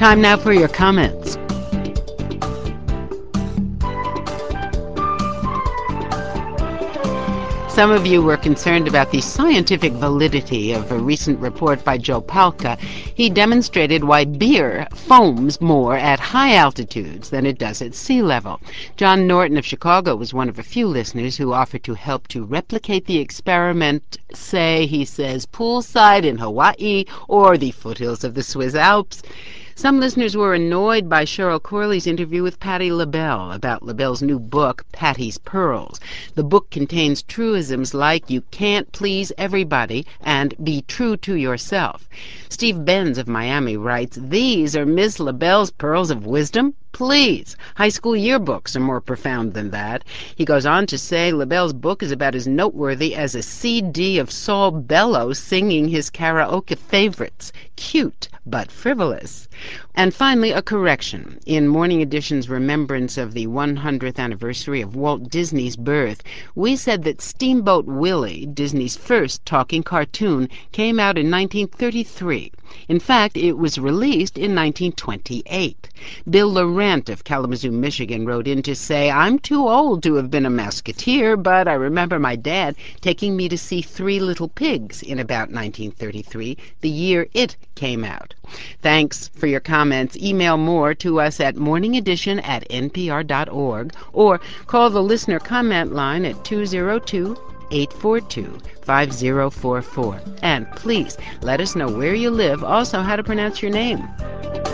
Time now for your comments. Some of you were concerned about the scientific validity of a recent report by Joe Palca. He demonstrated why beer foams more at high altitudes than it does at sea level. John Norton of Chicago was one of a few listeners who offered to help to replicate the experiment, say, he says, poolside in Hawaii or the foothills of the Swiss Alps. Some listeners were annoyed by Cheryl Corley's interview with Patti LaBelle about LaBelle's new book, Patti's Pearls. The book contains truisms like you can't please everybody and be true to yourself. Steve Benz of Miami writes, these are Miss LaBelle's pearls of wisdom? Please. High school yearbooks are more profound than that. He goes on to say LaBelle's book is about as noteworthy as a CD of Saul Bellow singing his karaoke favorites. Cute, but frivolous. And finally, a correction. In Morning Edition's remembrance of the 100th anniversary of Walt Disney's birth, we said that Steamboat Willie, Disney's first talking cartoon, came out in 1933. In fact, it was released in 1928. Bill Laurent of Kalamazoo, Michigan, wrote in to say, I'm too old to have been a Musketeer, but I remember my dad taking me to see Three Little Pigs in about 1933, the year it came out. Thanks for your comments. Email more to us at morningedition@npr.org or call the listener comment line at 202-842-5044. And please let us know where you live, also how to pronounce your name.